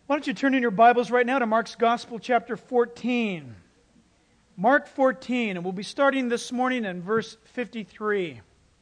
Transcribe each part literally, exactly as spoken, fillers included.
Why don't you turn in your Bibles right now to Mark's Gospel, chapter fourteen. Mark fourteen, and we'll be starting this morning in verse fifty-three.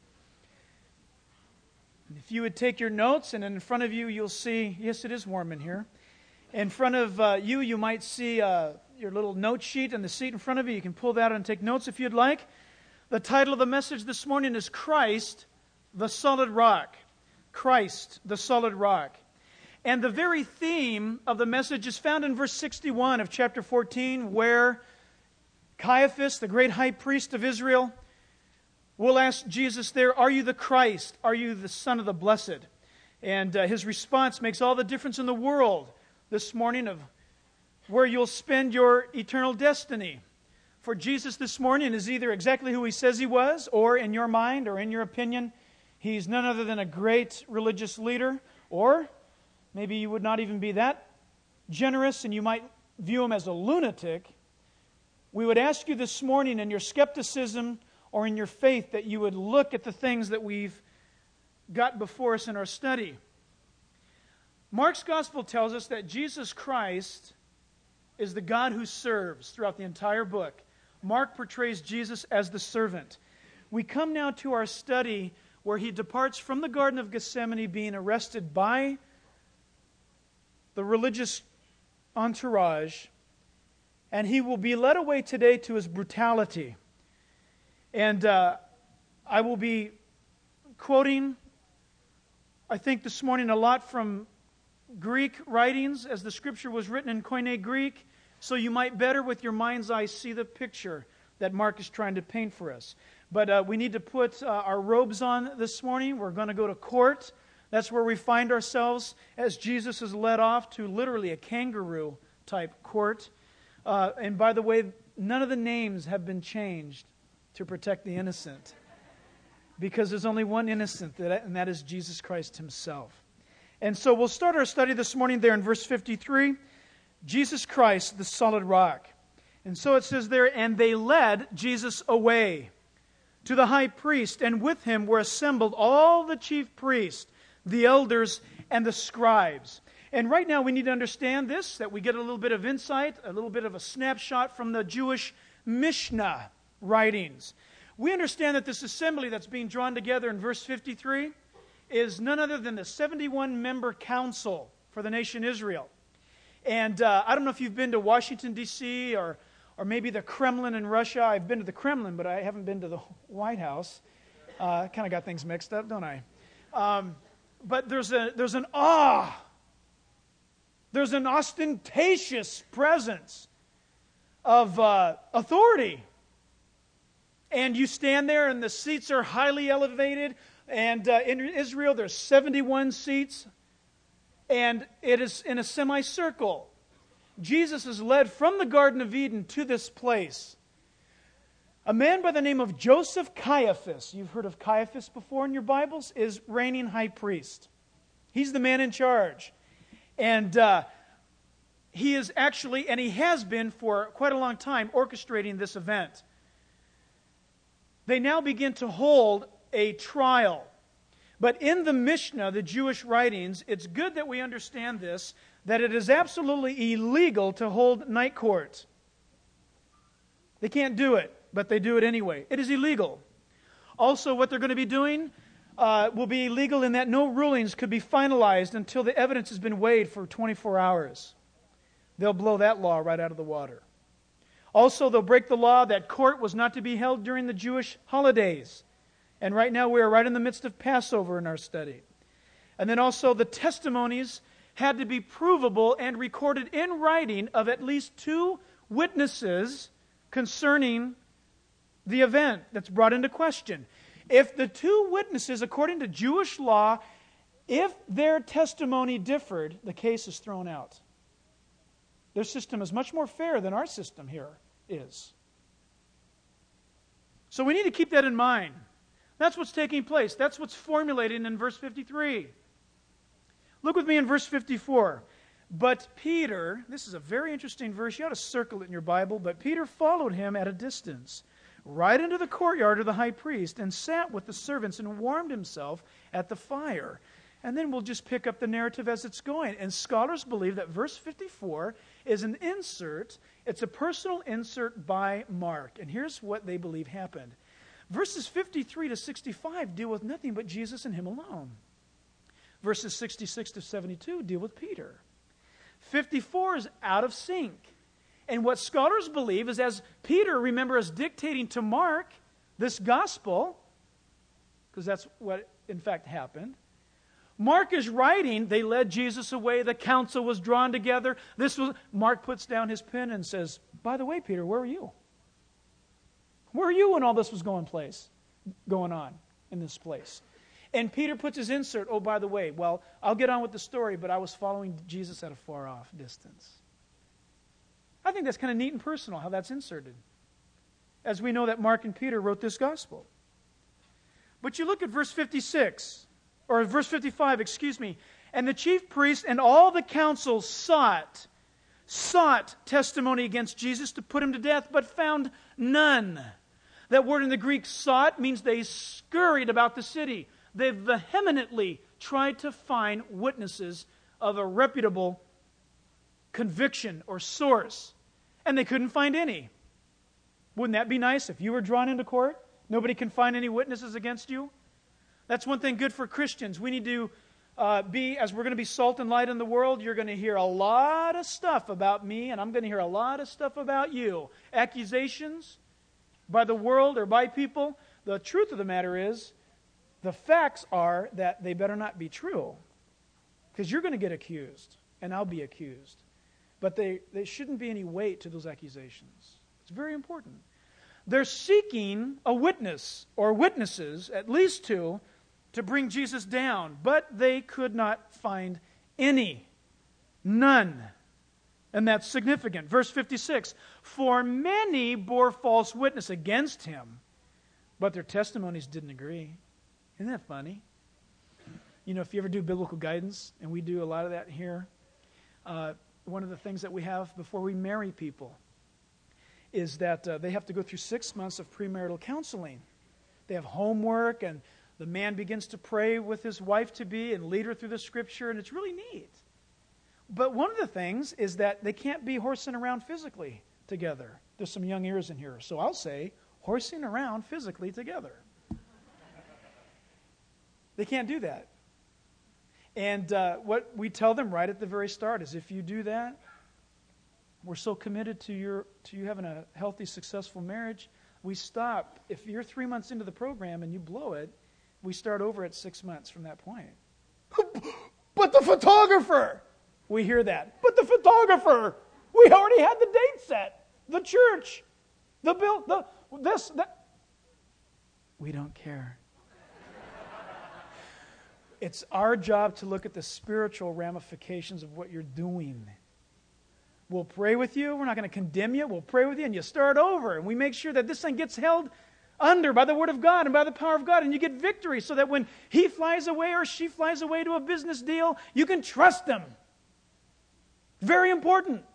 If you would take your notes, and in front of you you'll see, yes, it is warm in here. In front of uh, you, you might see uh, your little note sheet and the seat in front of you. You can pull that out and take notes if you'd like. The title of the message this morning is Christ, the Solid Rock. Christ, the Solid Rock. And the very theme of the message is found in verse sixty-one of chapter fourteen, where Caiaphas, the great high priest of Israel, will ask Jesus there, "Are you the Christ? Are you the Son of the Blessed?" And uh, his response makes all the difference in the world this morning of where you'll spend your eternal destiny. For Jesus this morning is either exactly who he says he was, or in your mind or in your opinion, he's none other than a great religious leader, or maybe you would not even be that generous and you might view him as a lunatic. We would ask you this morning in your skepticism or in your faith that you would look at the things that we've got before us in our study. Mark's Gospel tells us that Jesus Christ is the God who serves throughout the entire book. Mark portrays Jesus as the servant. We come now to our study where he departs from the Garden of Gethsemane being arrested by the religious entourage, and he will be led away today to his brutality. And uh, I will be quoting, I think this morning, a lot from Greek writings, as the Scripture was written in Koine Greek, so you might better, with your mind's eye, see the picture that Mark is trying to paint for us. But uh, we need to put uh, our robes on this morning. We're going to go to court. That's where we find ourselves as Jesus is led off to literally a kangaroo-type court. Uh, and by the way, none of the names have been changed to protect the innocent, because there's only one innocent, and that is Jesus Christ himself. And so we'll start our study this morning there in verse fifty-three, Jesus Christ, the solid rock. And so it says there, "And they led Jesus away to the high priest, and with him were assembled all the chief priests, the elders, and the scribes." And right now we need to understand this, that we get a little bit of insight, a little bit of a snapshot from the Jewish Mishnah writings. We understand that this assembly that's being drawn together in verse fifty-three is none other than the seventy-one member council for the nation Israel. And uh, I don't know if you've been to Washington, D C, or, or maybe the Kremlin in Russia. I've been to the Kremlin, but I haven't been to the White House. Uh, kind of got things mixed up, don't I? Um, But there's a there's an awe, there's an ostentatious presence of uh, authority. And you stand there and the seats are highly elevated. And uh, in Israel there's seventy-one seats. And it is in a semicircle. Jesus is led from the Garden of Eden to this place. A man by the name of Joseph Caiaphas, you've heard of Caiaphas before in your Bibles, is reigning high priest. He's the man in charge. And uh, he is actually, and he has been for quite a long time, orchestrating this event. They now begin to hold a trial. But in the Mishnah, the Jewish writings, it's good that we understand this, that it is absolutely illegal to hold night court. They can't do it, but they do it anyway. It is illegal. Also, what they're going to be doing uh, will be illegal in that no rulings could be finalized until the evidence has been weighed for twenty-four hours. They'll blow that law right out of the water. Also, they'll break the law that court was not to be held during the Jewish holidays. And right now we are right in the midst of Passover in our study. And then also the testimonies had to be provable and recorded in writing of at least two witnesses concerning the event that's brought into question. If the two witnesses, according to Jewish law, if their testimony differed, the case is thrown out. Their system is much more fair than our system here is. So we need to keep that in mind. That's what's taking place. That's what's formulating in verse fifty-three. Look with me in verse fifty-four. "But Peter," this is a very interesting verse, you ought to circle it in your Bible, "but Peter followed him at a distance, right into the courtyard of the high priest, and sat with the servants and warmed himself at the fire." And then we'll just pick up the narrative as it's going. And scholars believe that verse fifty-four is an insert. It's a personal insert by Mark. And here's what they believe happened. Verses fifty-three to sixty-five deal with nothing but Jesus and him alone. Verses sixty-six to seventy-two deal with Peter. fifty-four is out of sync. And what scholars believe is as Peter, remember, is dictating to Mark this gospel, because that's what in fact happened, Mark is writing, they led Jesus away, the council was drawn together. This was Mark puts down his pen and says, by the way, Peter, where were you? Where were you when all this was going place, going on in this place? And Peter puts his insert, oh, by the way, well, I'll get on with the story, but I was following Jesus at a far off distance. I think that's kind of neat and personal how that's inserted, as we know that Mark and Peter wrote this gospel. But you look at verse fifty-six, or verse fifty-five, excuse me, and the chief priest and all the council sought, sought testimony against Jesus to put him to death, but found none. That word in the Greek, sought, means they scurried about the city. They vehemently tried to find witnesses of a reputable conviction or source, and they couldn't find any. Wouldn't that be nice if you were drawn into court? Nobody can find any witnesses against you? That's one thing good for Christians. We need to uh, be, as we're going to be salt and light in the world, you're going to hear a lot of stuff about me, and I'm going to hear a lot of stuff about you. Accusations by the world or by people. The truth of the matter is, the facts are that they better not be true, because you're going to get accused, and I'll be accused. But they, there shouldn't be any weight to those accusations. It's very important. They're seeking a witness, or witnesses, at least two, to bring Jesus down, but they could not find any. None. And that's significant. Verse fifty-six, for many bore false witness against him, but their testimonies didn't agree. Isn't that funny? You know, if you ever do biblical guidance, and we do a lot of that here, uh, one of the things that we have before we marry people is that uh, they have to go through six months of premarital counseling. They have homework, and the man begins to pray with his wife-to-be and lead her through the Scripture, and it's really neat. But one of the things is that they can't be horsing around physically together. There's some young ears in here, so I'll say horsing around physically together. They can't do that. And uh, what we tell them right at the very start is if you do that, we're so committed to your to you having a healthy, successful marriage, we stop. If you're three months into the program and you blow it, we start over at six months from that point. But the photographer! We hear that. But the photographer! We already had the date set. The church. The bill. The this. That. We don't care. It's our job to look at the spiritual ramifications of what you're doing. We'll pray with you. We're not going to condemn you. We'll pray with you, and you start over. And we make sure that this thing gets held under by the Word of God and by the power of God, and you get victory so that when he flies away or she flies away to a business deal, you can trust them. Very important.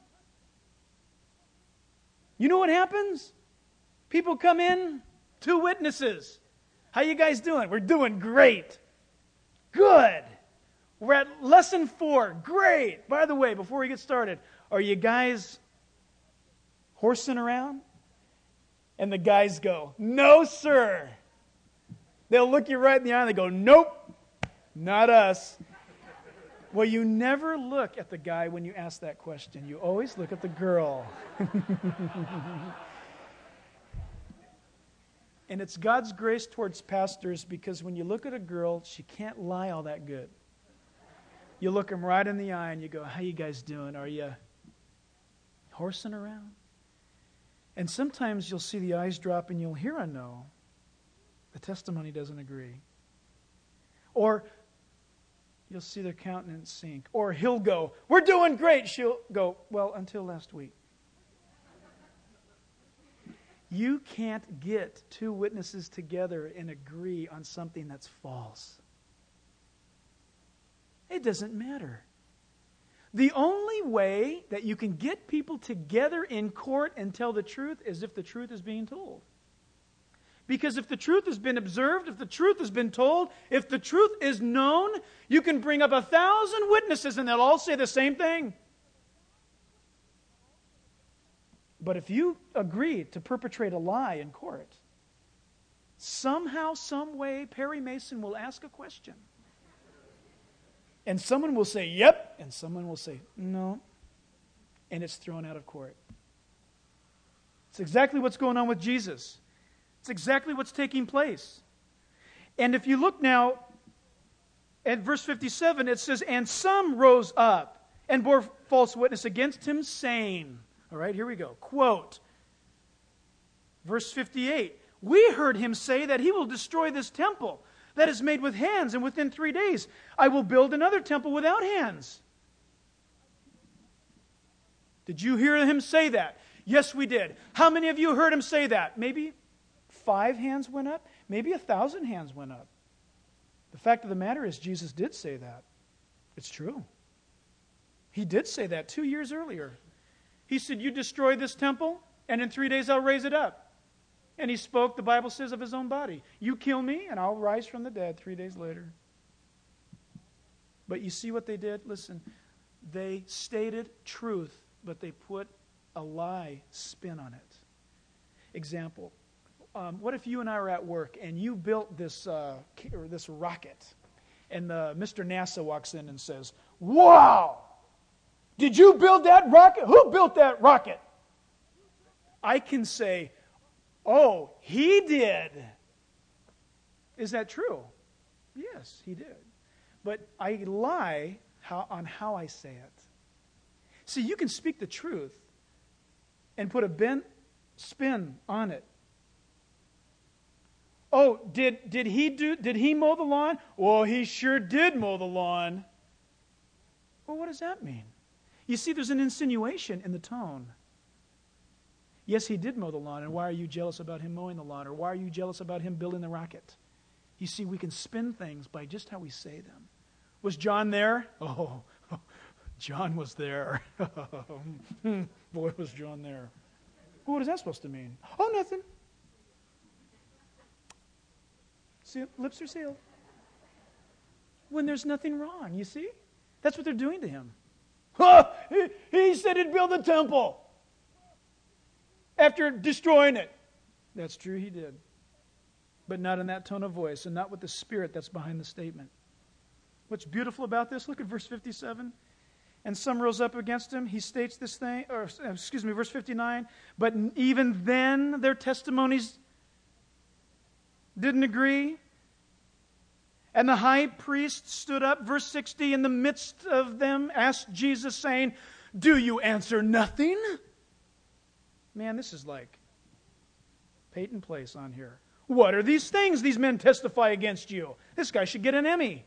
You know what happens? People come in, two witnesses. How you guys doing? We're doing great. Good. We're at lesson four. Great. By the way, before we get started, are you guys horsing around? And the guys go, no, sir. They'll look you right in the eye and they go, nope, not us. Well, you never look at the guy when you ask that question. You always look at the girl. And it's God's grace towards pastors because when you look at a girl, she can't lie all that good. You look them right in the eye and you go, how you guys doing? Are you horsing around? And sometimes you'll see the eyes drop and you'll hear a no. The testimony doesn't agree. Or you'll see their countenance sink. Or he'll go, we're doing great. She'll go, well, until last week. You can't get two witnesses together and agree on something that's false. It doesn't matter. The only way that you can get people together in court and tell the truth is if the truth is being told. Because if the truth has been observed, if the truth has been told, if the truth is known, you can bring up a thousand witnesses and they'll all say the same thing. But if you agree to perpetrate a lie in court, somehow, some way, Perry Mason will ask a question. And someone will say, yep, and someone will say, no. And it's thrown out of court. It's exactly what's going on with Jesus. It's exactly what's taking place. And if you look now at verse fifty-seven, it says, and some rose up and bore false witness against him, saying, all right, here we go, quote, verse fifty-eight, we heard him say that he will destroy this temple that is made with hands, and within three days I will build another temple without hands. Did you hear him say that? Yes, we did. How many of you heard him say that? Maybe five hands went up. Maybe a thousand hands went up. The fact of the matter is, Jesus did say that. It's true. He did say that two years earlier. He said, you destroy this temple, and in three days I'll raise it up. And he spoke, the Bible says, of his own body. You kill me, and I'll rise from the dead three days later. But you see what they did? Listen, they stated truth, but they put a lie spin on it. Example. Um, what if you and I were at work and you built this uh, or this rocket, and uh, Mister NASA walks in and says, wow, did you build that rocket? Who built that rocket? I can say, oh, he did. Is that true? Yes, he did. But I lie how, on how I say it. See, you can speak the truth and put a bent spin on it. Oh, did, did he do? Did he mow the lawn? Well, he sure did mow the lawn. Well, what does that mean? You see, there's an insinuation in the tone. Yes, he did mow the lawn, and why are you jealous about him mowing the lawn? Or why are you jealous about him building the rocket? You see, we can spin things by just how we say them. Was John there? Oh, John was there. Boy, was John there. Well, what is that supposed to mean? Oh, nothing. See, lips are sealed. When there's nothing wrong, you see? That's what they're doing to him. Oh, he, he said he'd build a temple after destroying it. That's true, he did. But not in that tone of voice and not with the spirit that's behind the statement. What's beautiful about this, look at verse fifty-seven. And some rose up against him. He states this thing, or excuse me, verse fifty-nine. But even then their testimonies didn't agree. And the high priest stood up, verse sixty, in the midst of them, asked Jesus, saying, do you answer nothing? Man, this is like Peyton Place on here. What are these things these men testify against you? This guy should get an Emmy.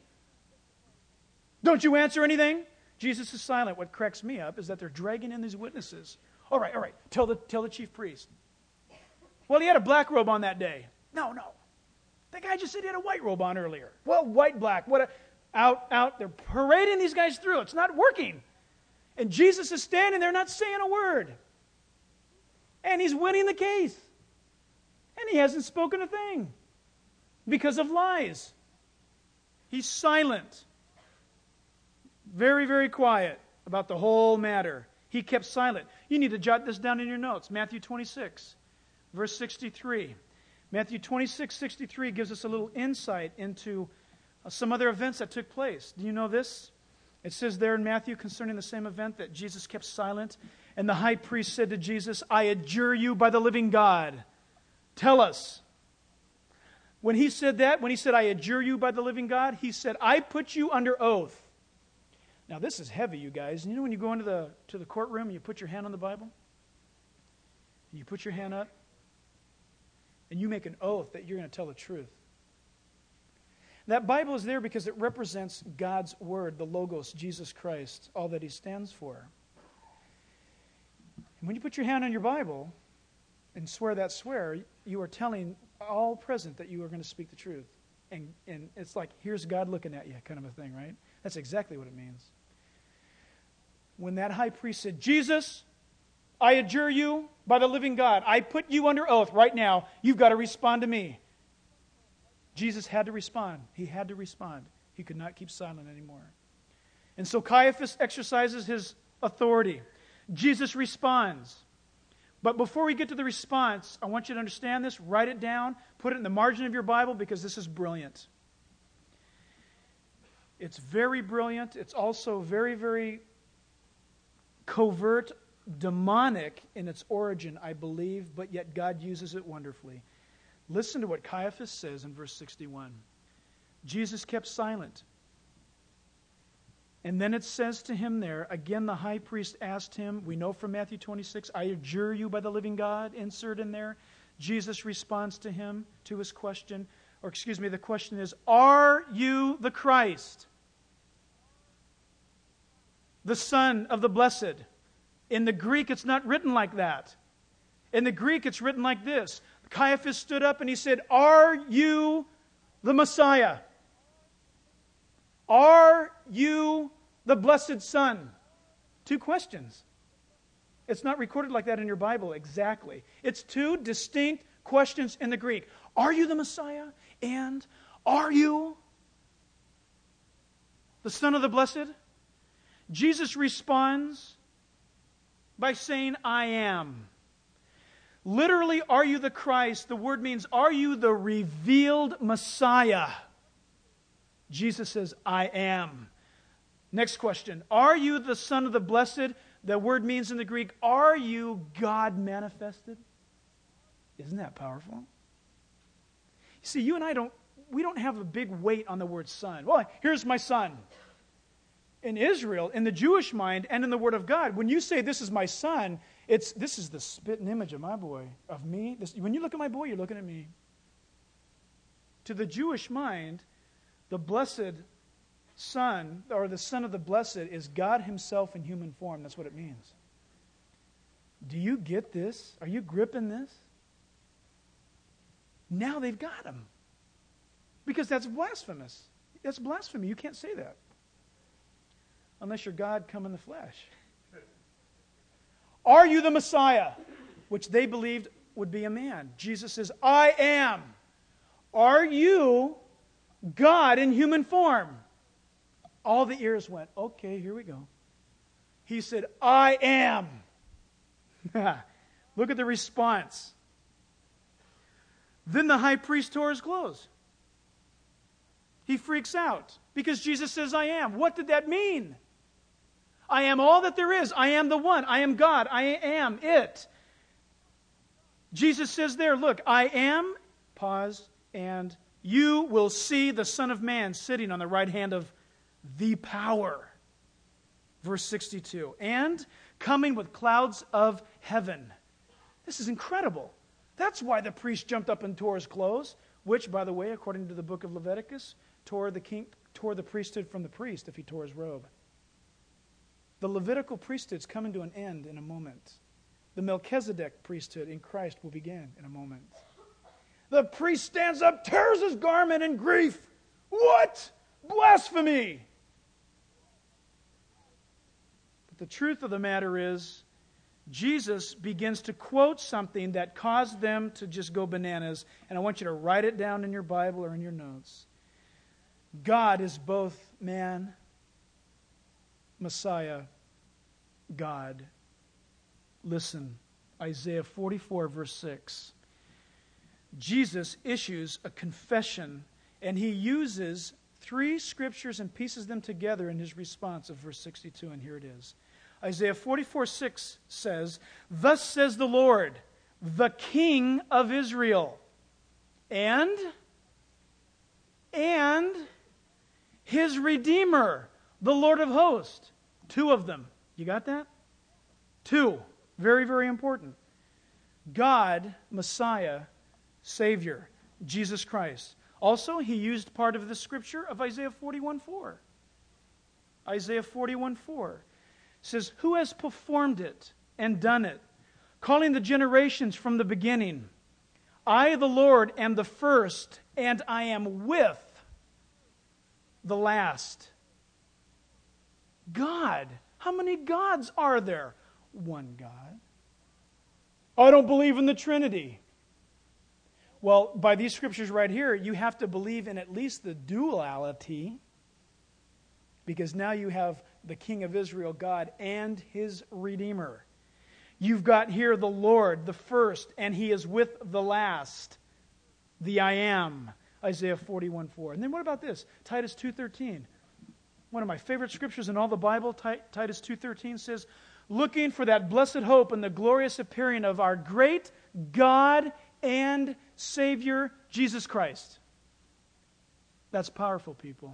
Don't you answer anything? Jesus is silent. What cracks me up is that they're dragging in these witnesses. All right, all right, tell the, tell the chief priest. Well, he had a black robe on that day. No, no. That guy just said he had a white robe on earlier. Well, white, black, what? A, out, out. They're parading these guys through. It's not working. And Jesus is standing there not saying a word. And he's winning the case. And he hasn't spoken a thing because of lies. He's silent. Very, very quiet about the whole matter. He kept silent. You need to jot this down in your notes. Matthew twenty-six, verse sixty-three. Matthew twenty-six, sixty-three gives us a little insight into uh, some other events that took place. Do you know this? It says there in Matthew concerning the same event that Jesus kept silent. And the high priest said to Jesus, I adjure you by the living God. Tell us. When he said that, when he said, I adjure you by the living God, he said, I put you under oath. Now this is heavy, you guys. You know when you go into the to the courtroom and you put your hand on the Bible? And you put your hand up and you make an oath that you're going to tell the truth. That Bible is there because it represents God's Word, the Logos, Jesus Christ, all that He stands for. And when you put your hand on your Bible and swear that swear, you are telling all present that you are going to speak the truth. And, and it's like, here's God looking at you kind of a thing, right? That's exactly what it means. When that high priest said, Jesus, I adjure you by the living God. I put you under oath right now. You've got to respond to me. Jesus had to respond. He had to respond. He could not keep silent anymore. And so Caiaphas exercises his authority. Jesus responds. But before we get to the response, I want you to understand this. Write it down. Put it in the margin of your Bible because this is brilliant. It's very brilliant. It's also very, very covert, demonic in its origin, I believe, but yet God uses it wonderfully. Listen to what Caiaphas says in verse sixty-one. Jesus kept silent. And then it says to him there, again the high priest asked him, we know from Matthew twenty-six, I adjure you by the living God, insert in there. Jesus responds to him, to his question, or excuse me, the question is, are you the Christ, the Son of the Blessed? In the Greek, it's not written like that. In the Greek, it's written like this. Caiaphas stood up and he said, are you the Messiah? Are you the blessed Son? Two questions. It's not recorded like that in your Bible exactly. It's two distinct questions in the Greek. Are you the Messiah? And are you the Son of the Blessed? Jesus responds by saying, I am. Literally, are you the Christ? The word means, are you the revealed Messiah? Jesus says, I am. Next question. Are you the Son of the Blessed? The word means in the Greek, are you God manifested? Isn't that powerful? You see, you and I don't, we don't have a big weight on the word son. Well, here's my son. In Israel, in the Jewish mind, and in the Word of God, when you say this is my son, it's this is the spitting image of my boy, of me. This, when you look at my boy, you're looking at me. To the Jewish mind, the blessed Son, or the Son of the Blessed, is God Himself in human form. That's what it means. Do you get this? Are you gripping this? Now they've got Him. Because that's blasphemous. That's blasphemy. You can't say that. Unless you're God come in the flesh. Are you the Messiah? Which they believed would be a man. Jesus says, I am. Are you God in human form? All the ears went, okay, here we go. He said, I am. Look at the response. Then the high priest tore his clothes. He freaks out because Jesus says, I am. What did that mean? I am all that there is. I am the one. I am God. I am it. Jesus says there, look, I am, pause, and you will see the Son of Man sitting on the right hand of the power. Verse sixty-two. And coming with clouds of heaven. This is incredible. That's why the priest jumped up and tore his clothes, which, by the way, according to the book of Leviticus, tore the king, tore the priesthood from the priest if he tore his robe. The Levitical priesthood's coming to an end in a moment. The Melchizedek priesthood in Christ will begin in a moment. The priest stands up, tears his garment in grief. What? Blasphemy! But the truth of the matter is, Jesus begins to quote something that caused them to just go bananas, and I want you to write it down in your Bible or in your notes. God is both man, Messiah, God. Listen, Isaiah forty-four, verse six. Jesus issues a confession, and he uses three scriptures and pieces them together in his response of verse sixty-two, and here it is. Isaiah forty-four, six says, thus says the Lord, the King of Israel, and, and his Redeemer, the Lord of hosts. Two of them. You got that? Two. Very, very important. God, Messiah, Savior, Jesus Christ. Also, he used part of the scripture of Isaiah forty-one, four. Isaiah forty-one, four says, who has performed it and done it, calling the generations from the beginning? I, the Lord, am the first, and I am with the last. God. How many gods are there? One God. I don't believe in the Trinity. Well, by these scriptures right here, you have to believe in at least the duality, because now you have the King of Israel, God, and His Redeemer. You've got here the Lord, the first, and He is with the last, the I Am, Isaiah forty-one four. And then what about this? Titus two thirteen. One of my favorite scriptures in all the Bible, Titus two thirteen says, looking for that blessed hope and the glorious appearing of our great God and Savior, Jesus Christ. That's powerful, people.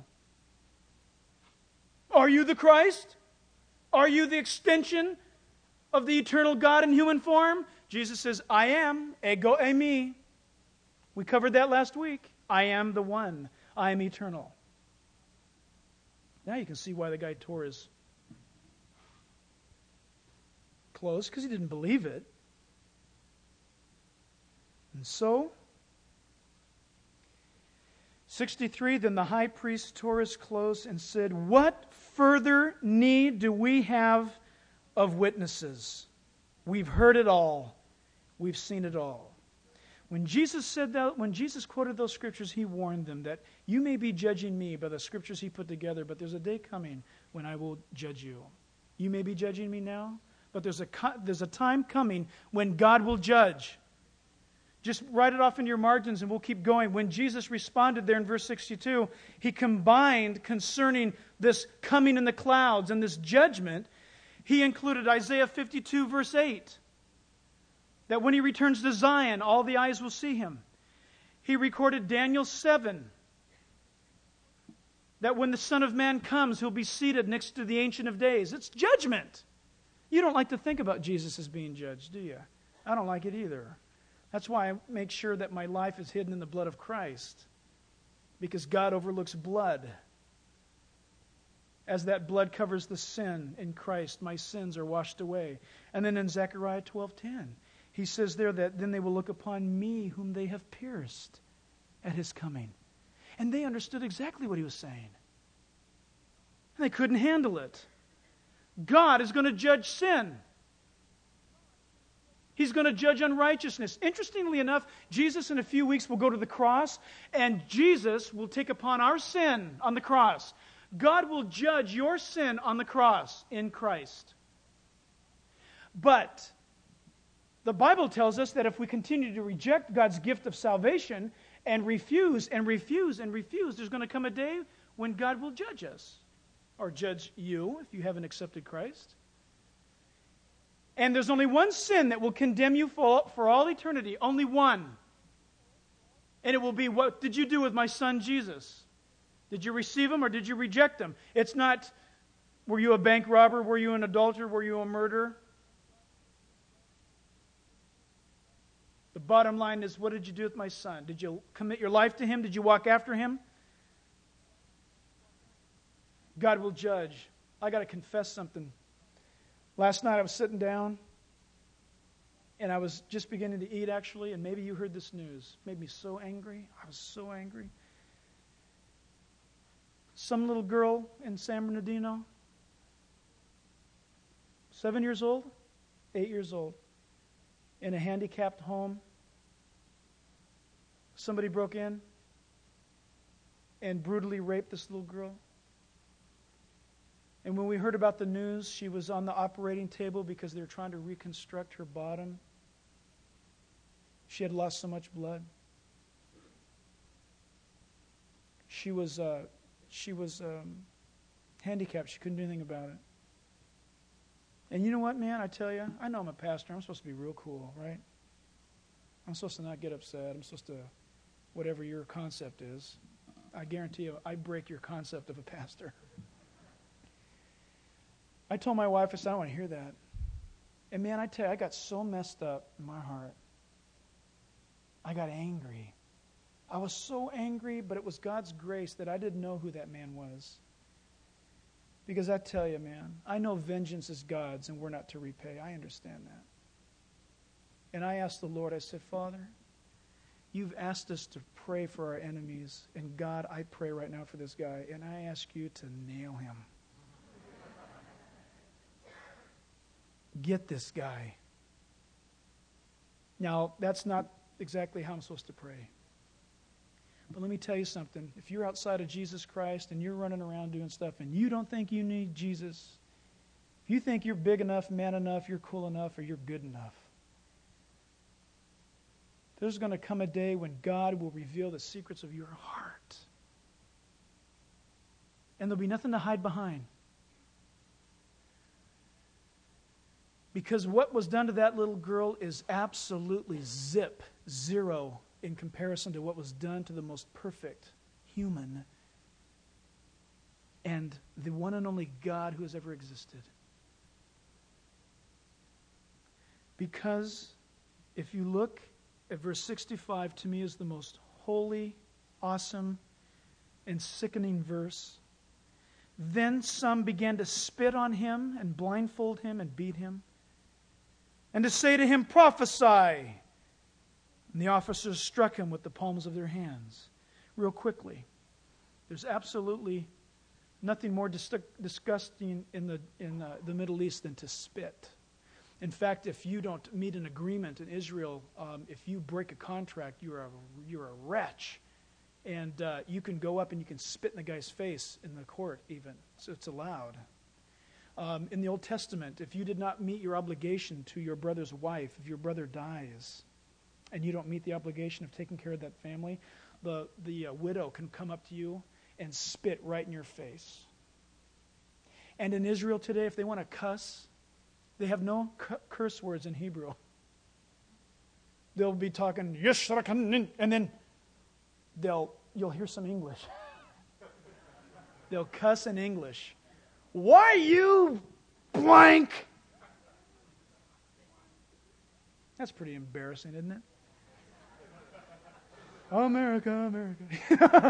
Are you the Christ? Are you the extension of the eternal God in human form? Jesus says, I am, ego eimi. We covered that last week. I am the one. I am eternal. Now you can see why the guy tore his clothes, because he didn't believe it. And so, sixty-three, then the high priest tore his clothes and said, what further need do we have of witnesses? We've heard it all. We've seen it all. When Jesus said that, when Jesus quoted those scriptures, He warned them that you may be judging me by the scriptures He put together, but there's a day coming when I will judge you. You may be judging me now, but there's a, there's a time coming when God will judge. Just write it off in your margins and we'll keep going. When Jesus responded there in verse sixty-two, He combined concerning this coming in the clouds and this judgment, He included Isaiah fifty-two verse eight. That when He returns to Zion, all the eyes will see Him. He recorded Daniel seven. That when the Son of Man comes, He'll be seated next to the Ancient of Days. It's judgment. You don't like to think about Jesus as being judged, do you? I don't like it either. That's why I make sure that my life is hidden in the blood of Christ. Because God overlooks blood. As that blood covers the sin in Christ, my sins are washed away. And then in Zechariah twelve ten, He says there that then they will look upon me whom they have pierced at His coming. And they understood exactly what He was saying. And they couldn't handle it. God is going to judge sin. He's going to judge unrighteousness. Interestingly enough, Jesus in a few weeks will go to the cross, and Jesus will take upon our sin on the cross. God will judge your sin on the cross in Christ. But the Bible tells us that if we continue to reject God's gift of salvation and refuse and refuse and refuse, there's going to come a day when God will judge us, or judge you if you haven't accepted Christ. And there's only one sin that will condemn you for, for all eternity. Only one. And it will be, what did you do with my son Jesus? Did you receive Him or did you reject Him? It's not, were you a bank robber? Were you an adulterer? Were you a murderer? The bottom line is, what did you do with my son? Did you commit your life to Him? Did you walk after Him? God will judge. I got to confess something. Last night I was sitting down, and I was just beginning to eat, actually, and maybe you heard this news. It made me so angry. I was so angry. Some little girl in San Bernardino, seven years old, eight years old, in a handicapped home. Somebody broke in and brutally raped this little girl. And when we heard about the news, she was on the operating table because they were trying to reconstruct her bottom. She had lost so much blood. She was uh, she was um, handicapped. She couldn't do anything about it. And you know what, man? I tell you, I know I'm a pastor. I'm supposed to be real cool, right? I'm supposed to not get upset. I'm supposed to, whatever your concept is. I guarantee you, I break your concept of a pastor. I told my wife, I said, I don't want to hear that. And man, I tell you, I got so messed up in my heart. I got angry. I was so angry, but it was God's grace that I didn't know who that man was. Because I tell you, man, I know vengeance is God's and we're not to repay. I understand that. And I asked the Lord, I said, Father, You've asked us to pray for our enemies. And God, I pray right now for this guy. And I ask You to nail him. Get this guy. Now, that's not exactly how I'm supposed to pray. But let me tell you something. If you're outside of Jesus Christ and you're running around doing stuff and you don't think you need Jesus, if you think you're big enough, man enough, you're cool enough, or you're good enough, there's going to come a day when God will reveal the secrets of your heart. And there'll be nothing to hide behind. Because what was done to that little girl is absolutely zip, zero, in comparison to what was done to the most perfect human and the one and only God who has ever existed. Because if you look at verse sixty-five, to me is the most holy, awesome, and sickening verse. Then some began to spit on him and blindfold him and beat him, and to say to him, "Prophesy." And the officers struck him with the palms of their hands. Real quickly, there's absolutely nothing more dis- disgusting in the in uh, the Middle East than to spit. In fact, if you don't meet an agreement in Israel, um, if you break a contract, you're a you're a wretch, and uh, you can go up and you can spit in the guy's face in the court even. So it's allowed. Um, in the Old Testament, if you did not meet your obligation to your brother's wife, if your brother dies, and you don't meet the obligation of taking care of that family, the, the uh, widow can come up to you and spit right in your face. And in Israel today, if they want to cuss, they have no cu- curse words in Hebrew. They'll be talking, and then they'll you'll hear some English. They'll cuss in English. Why you blank? That's pretty embarrassing, isn't it? America, America.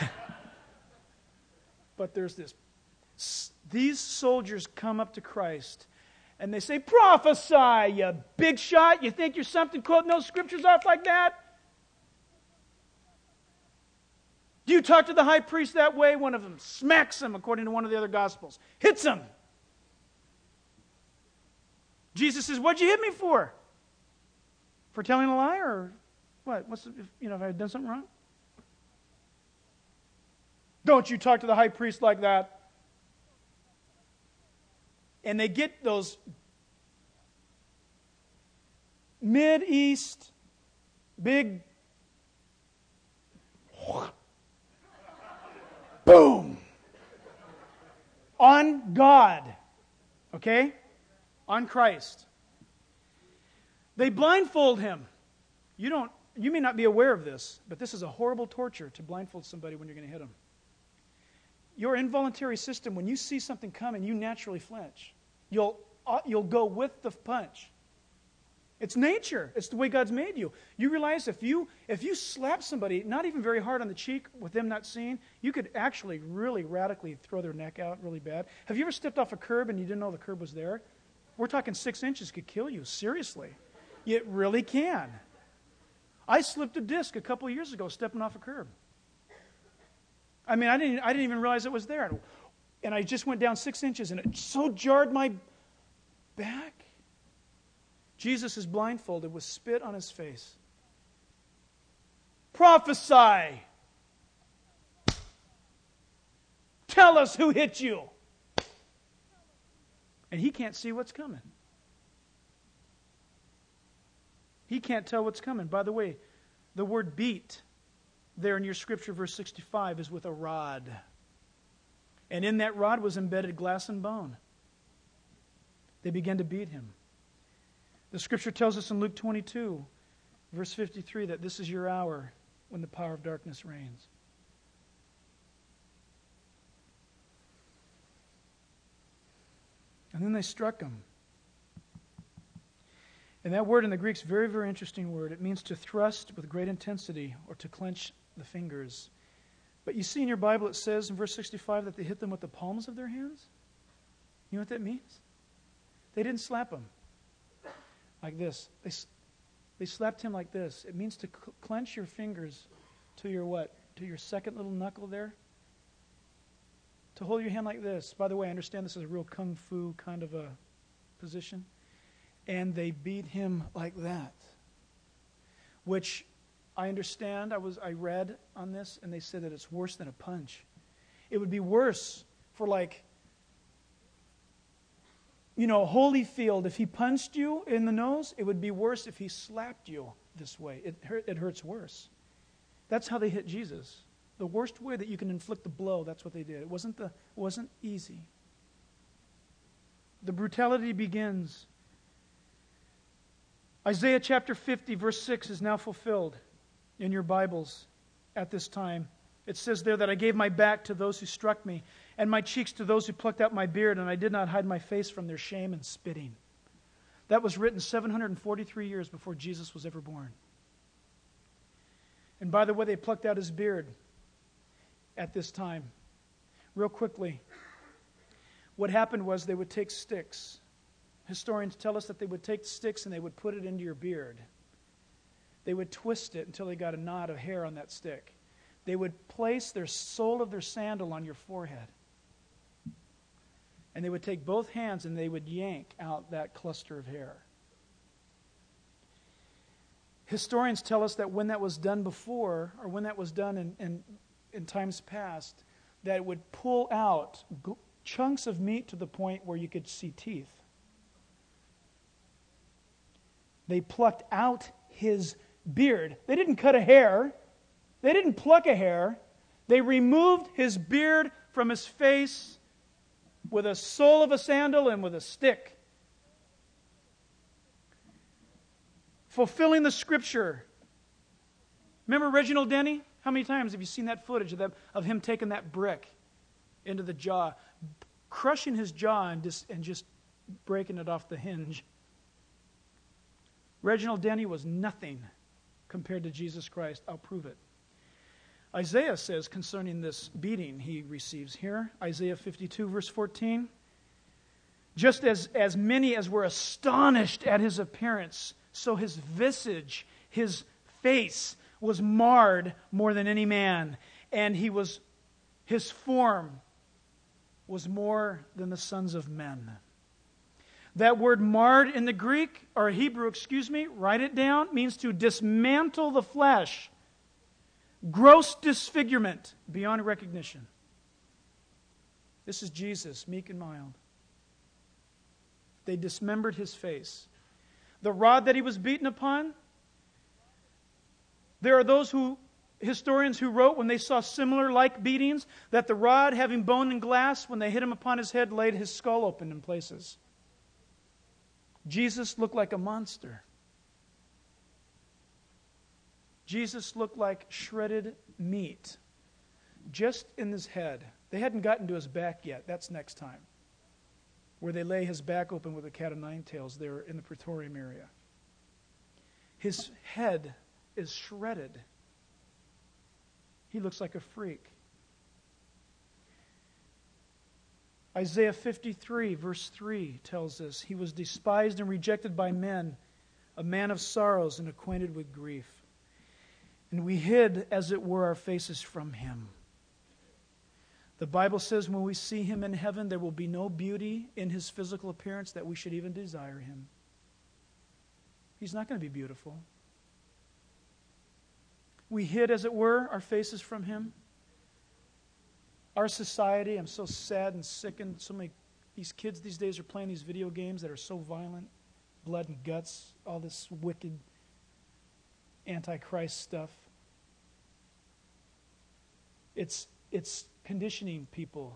But there's this. These soldiers come up to Christ and they say, "Prophesy, you big shot. You think you're something, quoting those scriptures off like that? Do you talk to the high priest that way?" One of them smacks him, according to one of the other Gospels. Hits him. Jesus says, "What'd you hit me for? For telling a lie, or what? What's the, you know, if I had done something wrong? Don't you talk to the high priest like that." And they get those Mid-East big boom on God, okay? On Christ. They blindfold him. You don't. You may not be aware of this, but this is a horrible torture to blindfold somebody when you're going to hit them. Your involuntary system, when you see something coming, you naturally flinch. You'll uh, you'll go with the punch. It's nature. It's the way God's made you. You realize if you if you slap somebody, not even very hard on the cheek with them not seeing, you could actually really radically throw their neck out really bad. Have you ever stepped off a curb and you didn't know the curb was there? We're talking six inches could kill you, seriously. It really can. I slipped a disc a couple of years ago stepping off a curb. I mean, I didn't I didn't even realize it was there. And I just went down six inches, and it so jarred my back. Jesus is blindfolded with spit on his face. "Prophesy. Tell us who hit you." And he can't see what's coming. He can't tell what's coming. By the way, the word beat there in your scripture, verse sixty-five, is with a rod. And in that rod was embedded glass and bone. They began to beat him. The scripture tells us in Luke twenty-two, verse fifty-three, that this is your hour when the power of darkness reigns. And then they struck him. And that word in the Greek is a very, very interesting word. It means to thrust with great intensity or to clench the fingers. But you see in your Bible it says in verse sixty-five that they hit them with the palms of their hands. You know what that means? They didn't slap him like this. They, they slapped him like this. It means to cl- clench your fingers to your what? To your second little knuckle there. To hold your hand like this. By the way, I understand this is a real kung fu kind of a position. And they beat him like that. which I understand. I was I read on this, and they said that it's worse than a punch. It would be worse for, like, you know, Holyfield, if he punched you in the nose, it would be worse if he slapped you this way. It hurt, it hurts worse. That's how they hit Jesus. The worst way that you can inflict a blow, that's what they did. It wasn't the wasn't easy. The brutality begins. Isaiah chapter fifty, verse six is now fulfilled in your Bibles at this time. It says there that I gave my back to those who struck me, and my cheeks to those who plucked out my beard, and I did not hide my face from their shame and spitting. That was written seven hundred forty-three years before Jesus was ever born. And by the way, they plucked out his beard at this time. Real quickly, what happened was they would take sticks. Historians tell us that they would take sticks and they would put it into your beard. They would twist it until they got a knot of hair on that stick. They would place their sole of their sandal on your forehead. And they would take both hands and they would yank out that cluster of hair. Historians tell us that when that was done before, or when that was done in, in, in times past, that it would pull out g- chunks of meat to the point where you could see teeth. They plucked out his beard. They didn't cut a hair. They didn't pluck a hair. They removed his beard from his face with a sole of a sandal and with a stick. Fulfilling the scripture. Remember Reginald Denny? How many times have you seen that footage of, that, of him taking that brick into the jaw, crushing his jaw and just, and just breaking it off the hinge? Reginald Denny was nothing compared to Jesus Christ. I'll prove it. Isaiah says concerning this beating he receives here, Isaiah fifty-two, verse fourteen, just as, as many as were astonished at his appearance, so his visage, his face, was marred more than any man, and he was his form was more than the sons of men. That word marred in the Greek, or Hebrew, excuse me, write it down, means to dismantle the flesh. Gross disfigurement beyond recognition. This is Jesus, meek and mild. They dismembered his face. The rod that he was beaten upon, there are those who, historians who wrote when they saw similar like beatings, that the rod, having bone and glass, when they hit him upon his head, laid his skull open in places. Jesus looked like a monster. Jesus looked like shredded meat, just in his head. They hadn't gotten to his back yet. That's next time, where they lay his back open with a cat of nine tails there in the Praetorium area. His head is shredded. He looks like a freak. Isaiah fifty-three, verse three tells us, he was despised and rejected by men, a man of sorrows and acquainted with grief. And we hid, as it were, our faces from him. The Bible says when we see him in heaven, there will be no beauty in his physical appearance that we should even desire him. He's not going to be beautiful. We hid, as it were, our faces from him. Our society, I'm so sad and sickened. So many, these kids these days are playing these video games that are so violent. Blood and guts, all this wicked antichrist stuff. It's, it's conditioning people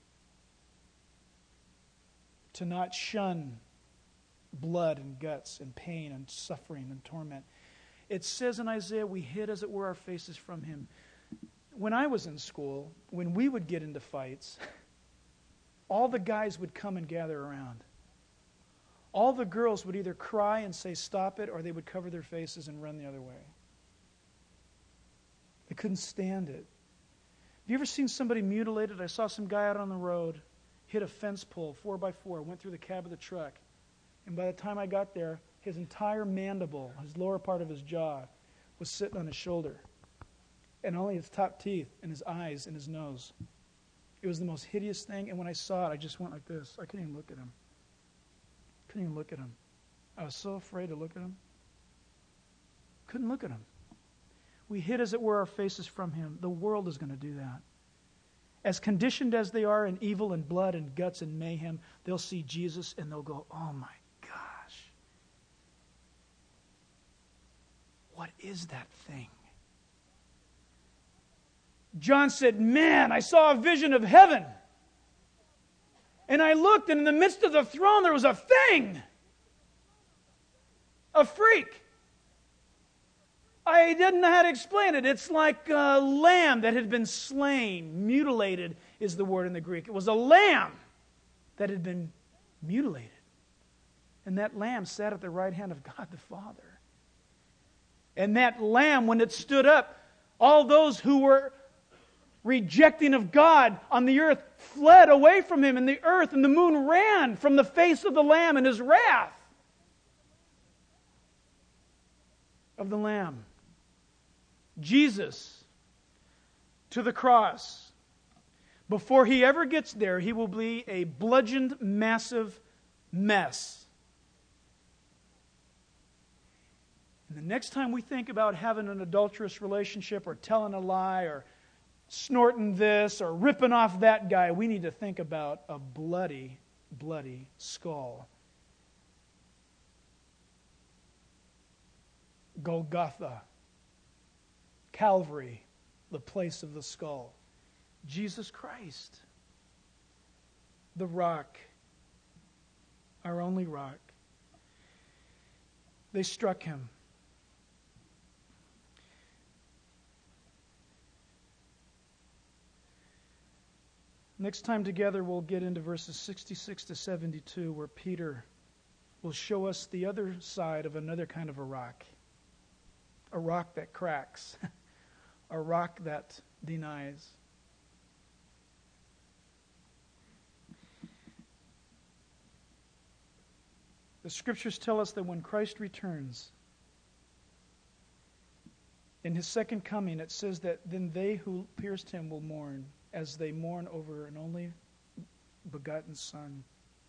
to not shun blood and guts and pain and suffering and torment. It says in Isaiah, we hid, as it were, our faces from him. When I was in school, when we would get into fights, all the guys would come and gather around. All the girls would either cry and say, stop it, or they would cover their faces and run the other way. They couldn't stand it. Have you ever seen somebody mutilated? I saw some guy out on the road, hit a fence pole, four by four, went through the cab of the truck. And by the time I got there, his entire mandible, his lower part of his jaw, was sitting on his shoulder. And only his top teeth and his eyes and his nose. It was the most hideous thing. And when I saw it, I just went like this. I couldn't even look at him. Couldn't even look at him. I was so afraid to look at him. Couldn't look at him. We hid, as it were, our faces from him. The world is going to do that. As conditioned as they are in evil and blood and guts and mayhem, they'll see Jesus and they'll go, oh my gosh. What is that thing? John said, man, I saw a vision of heaven. And I looked, and in the midst of the throne there was a thing. A freak. I didn't know how to explain it. It's like a lamb that had been slain. Mutilated is the word in the Greek. It was a lamb that had been mutilated. And that lamb sat at the right hand of God the Father. And that lamb, when it stood up, all those who were rejecting of God on the earth fled away from him, and the earth and the moon ran from the face of the lamb in his wrath of the lamb. Jesus to the cross. Before he ever gets there, he will be a bludgeoned, massive mess. And the next time we think about having an adulterous relationship or telling a lie or snorting this or ripping off that guy, we need to think about a bloody, bloody skull. Golgotha. Calvary, the place of the skull. Jesus Christ, the rock, our only rock. They struck him. Next time together, we'll get into verses sixty-six to seventy-two, where Peter will show us the other side of another kind of a rock. A rock that cracks. A rock that denies. The Scriptures tell us that when Christ returns, in his second coming, it says that then they who pierced him will mourn, as they mourn over an only begotten Son.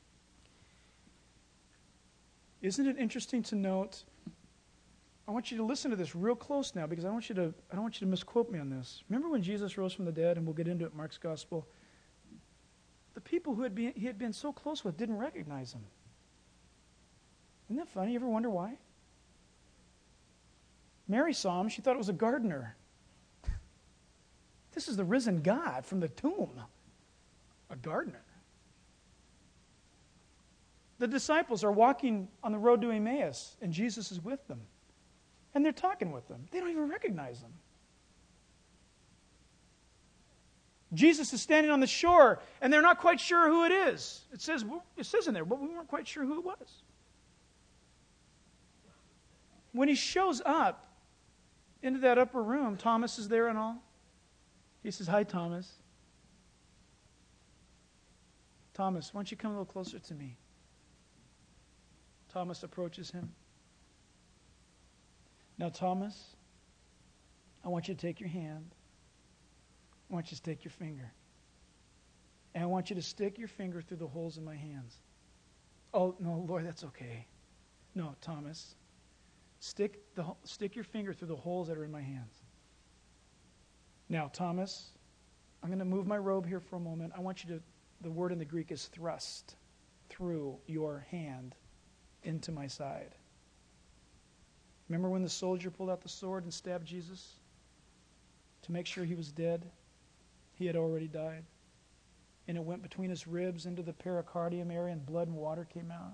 Isn't it interesting to note? I want you to listen to this real close now, because I want you to I don't want you to misquote me on this. Remember when Jesus rose from the dead, and we'll get into it in Mark's Gospel? The people who had been, he had been so close with didn't recognize him. Isn't that funny? You ever wonder why? Mary saw him. She thought it was a gardener. This is the risen God from the tomb. A gardener. The disciples are walking on the road to Emmaus, and Jesus is with them. And they're talking with them. They don't even recognize him. Jesus is standing on the shore, and they're not quite sure who it is. It says, it says in there, but we weren't quite sure who it was. When he shows up into that upper room, Thomas is there and all. He says, hi, Thomas. Thomas, why don't you come a little closer to me? Thomas approaches him. Now, Thomas, I want you to take your hand. I want you to take your finger. And I want you to stick your finger through the holes in my hands. Oh, no, Lord, that's okay. No, Thomas, stick the stick your finger through the holes that are in my hands. Now, Thomas, I'm going to move my robe here for a moment. I want you to, the word in the Greek is thrust through your hand into my side. Remember when the soldier pulled out the sword and stabbed Jesus to make sure he was dead? He had already died. And it went between his ribs into the pericardium area, and blood and water came out.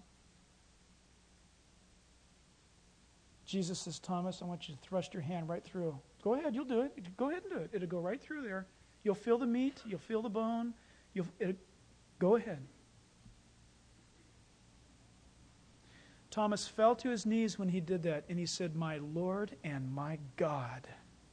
Jesus says, Thomas, I want you to thrust your hand right through. Go ahead, you'll do it. Go ahead and do it. It'll go right through there. You'll feel the meat. You'll feel the bone. You'll it, Go ahead. Thomas fell to his knees when he did that, and he said, my Lord and my God.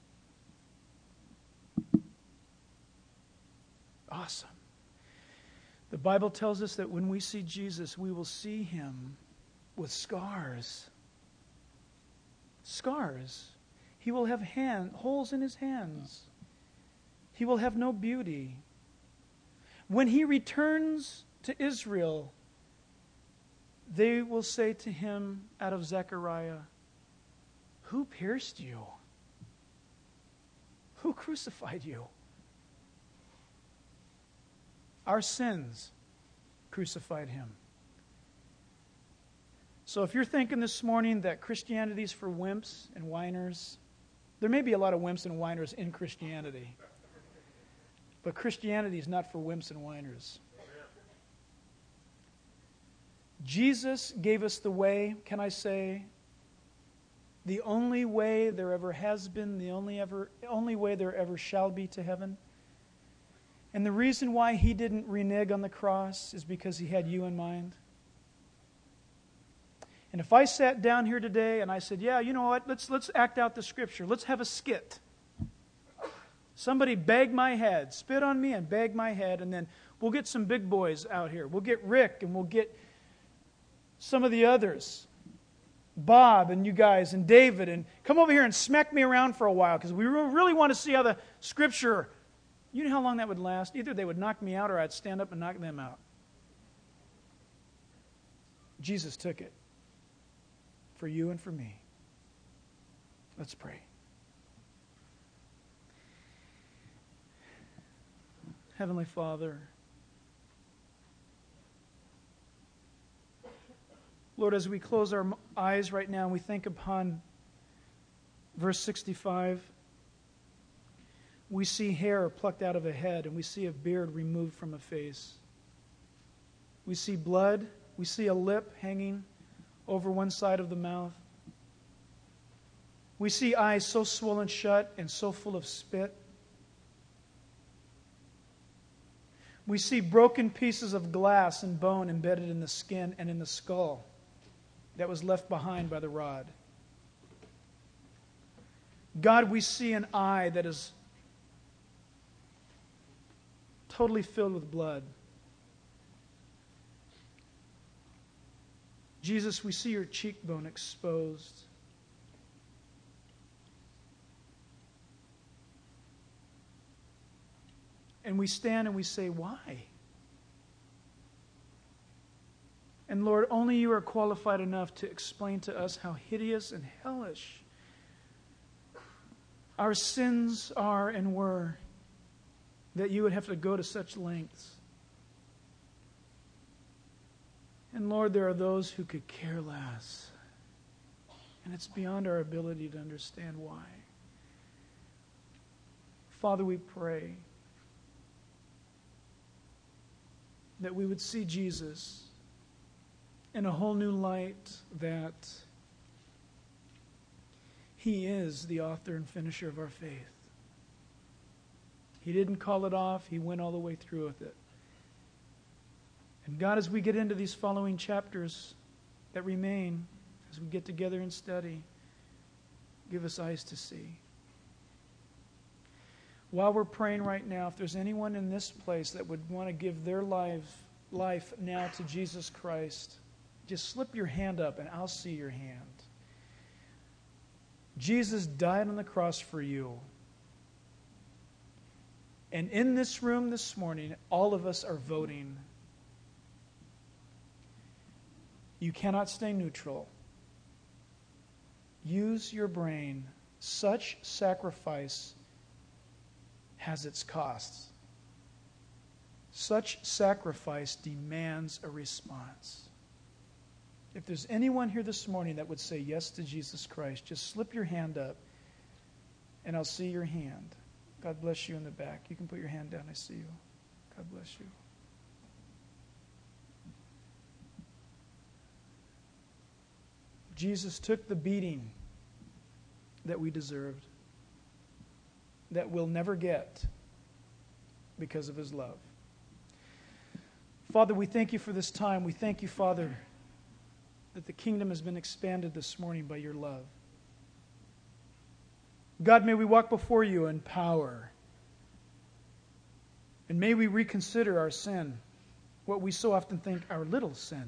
Awesome. The Bible tells us that when we see Jesus, we will see him with scars. Scars. He will have hand, holes in his hands. He will have no beauty. When he returns to Israel, they will say to him out of Zechariah, who pierced you? Who crucified you? Our sins crucified him. So if you're thinking this morning that Christianity is for wimps and whiners, there may be a lot of wimps and whiners in Christianity. But Christianity is not for wimps and whiners. Jesus gave us the way, can I say, the only way there ever has been, the only ever only way there ever shall be to heaven. And the reason why he didn't renege on the cross is because he had you in mind. And if I sat down here today and I said, yeah, you know what, let's let's act out the scripture. Let's have a skit. Somebody bag my head, spit on me and bag my head, and then we'll get some big boys out here. We'll get Rick and we'll get some of the others. Bob and you guys and David, and come over here and smack me around for a while because we really want to see how the scripture, you know how long that would last? Either they would knock me out or I'd stand up and knock them out. Jesus took it for you and for me. Let's pray. Heavenly Father, Lord, as we close our eyes right now and we think upon verse sixty-five, we see hair plucked out of a head and we see a beard removed from a face. We see blood. We see a lip hanging over one side of the mouth. We see eyes so swollen shut and so full of spit. We see broken pieces of glass and bone embedded in the skin and in the skull that was left behind by the rod. God, we see an eye that is totally filled with blood. Jesus, we see your cheekbone exposed. And we stand and we say, why? And Lord, only you are qualified enough to explain to us how hideous and hellish our sins are and were, that you would have to go to such lengths. And Lord, there are those who could care less. And it's beyond our ability to understand why. Father, we pray that we would see Jesus in a whole new light, that he is the author and finisher of our faith. He didn't call it off. He went all the way through with it. And God, as we get into these following chapters that remain, as we get together and study, give us eyes to see. While we're praying right now, if there's anyone in this place that would want to give their life, life now to Jesus Christ, just slip your hand up and I'll see your hand. Jesus died on the cross for you. And in this room this morning, all of us are voting. You cannot stay neutral. Use your brain. Such sacrifice has its costs. Such sacrifice demands a response. If there's anyone here this morning that would say yes to Jesus Christ, just slip your hand up and I'll see your hand. God bless you in the back. You can put your hand down. I see you. God bless you. Jesus took the beating that we deserved, that we'll never get because of his love. Father, we thank you for this time. We thank you, Father, that the kingdom has been expanded this morning by your love. God, may we walk before you in power. And may we reconsider our sin, what we so often think our little sin,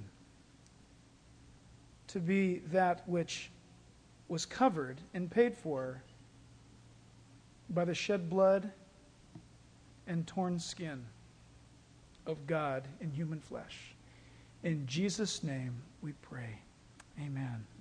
to be that which was covered and paid for by the shed blood and torn skin of God in human flesh. In Jesus' name we pray. Amen.